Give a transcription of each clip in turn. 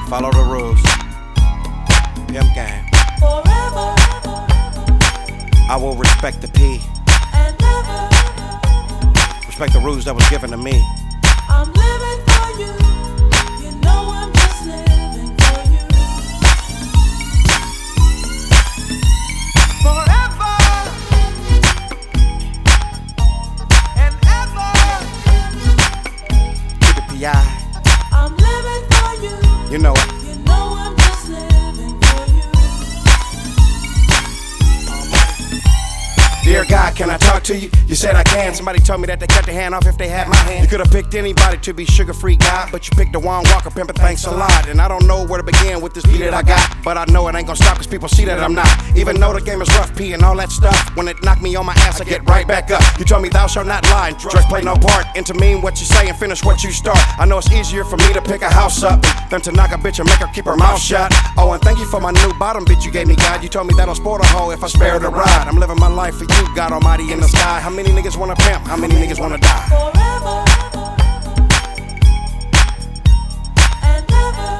Follow the rules. Pimp game. Forever. I will respect the P. And never. Respect the rules that was given to me. I'm living for you. You know I'm just living for you. Forever and ever. Keep it P.I. I'm living for you. You know it. You know I'm just living for you. Dear God, can I talk to you? You said I can. Somebody told me that they cut their hand off if they had my hand. You could have picked anybody to be sugar-free guy, but you picked the Juan Walker Pimp, thanks a lot. And I don't know where to begin with this beat that I got, but I know it ain't gonna stop cause people see that I'm not. Even though the game is rough, P and all that stuff, when it knocked me on my ass, I get right back up. You told me thou shalt not lie, and drugs play no part into mean what you say and finish what you start. I know it's easier for me to pick a house up than to knock a bitch and make her keep her mouth shut. Oh, and thank you for my new bottom bitch you gave me, God. You told me that'll spoil the hoe if I spare the ride. I'm living my life for you, God Almighty in the sky. How many niggas wanna pimp? How many niggas wanna die? Forever and ever.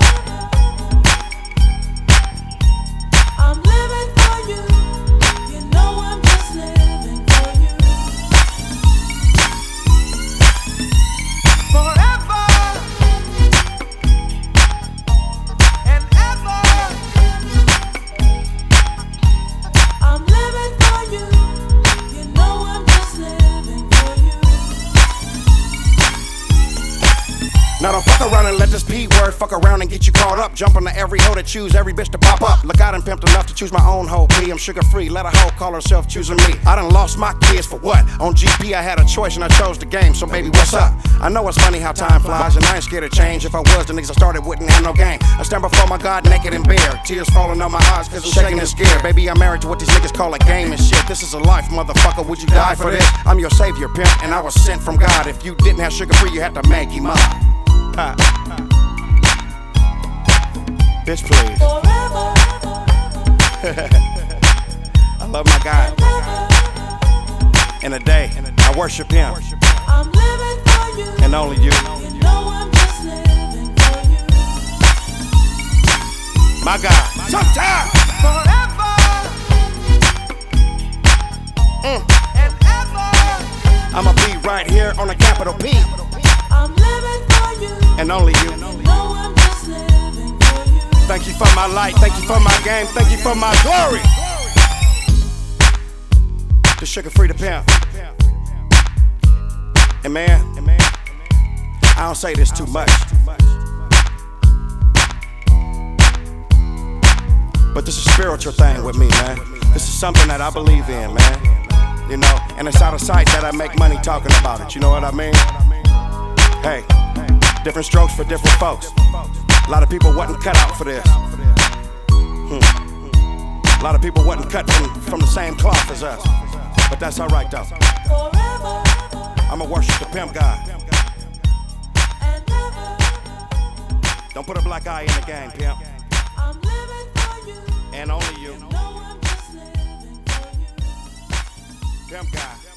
I'm living for you. You know I'm just living for you. Forever and ever. I'm living for you. You know I'm just living for you. Now don't fuck around and let this P word fuck around and get you caught up. Jump into every hoe that choose every bitch to pop up. Look, I done pimped enough to choose my own hoe P. I'm sugar free, let a hoe call herself choosing me. I done lost my kids for what? On GP I had a choice and I chose the game, so baby what's up? I know it's funny how time flies and I ain't scared of change. If I was, the niggas I started wouldn't have no game. I stand before my God naked and bare, tears falling on my eyes cause I'm shaking and scared. Baby I'm married to what these niggas call a game and shit. This is a life, motherfucker, would you die for this? I'm your savior, pimp, and I was sent from God. If you didn't have sugar free, you had to make him up. Ha. Bitch, please. Forever I love my God. In a day, I worship Him, I'm living for you. and only you. You know I'm just living for you. My God. Sometime. Forever and ever. I'ma be right here on the capital P, I'm living for you. and only you. You know I'm just living for you. Thank you for my light, thank you for my game, thank you for my glory. The sugar free to pimp. And man, I don't say this too much, but this is a spiritual thing with me, man. This is something that I believe in, man. You know, and it's out of sight that I make money talking about it, you know what I mean? Hey, different strokes for different folks. A lot of people wasn't cut out for this. A lot of people wasn't cut from the same cloth as us. But that's alright though. Forever I'ma worship the pimp God. and ever. Don't put a black eye in the game, pimp. I'm living for you. And only you. You know I'm just living for you. Pimp God.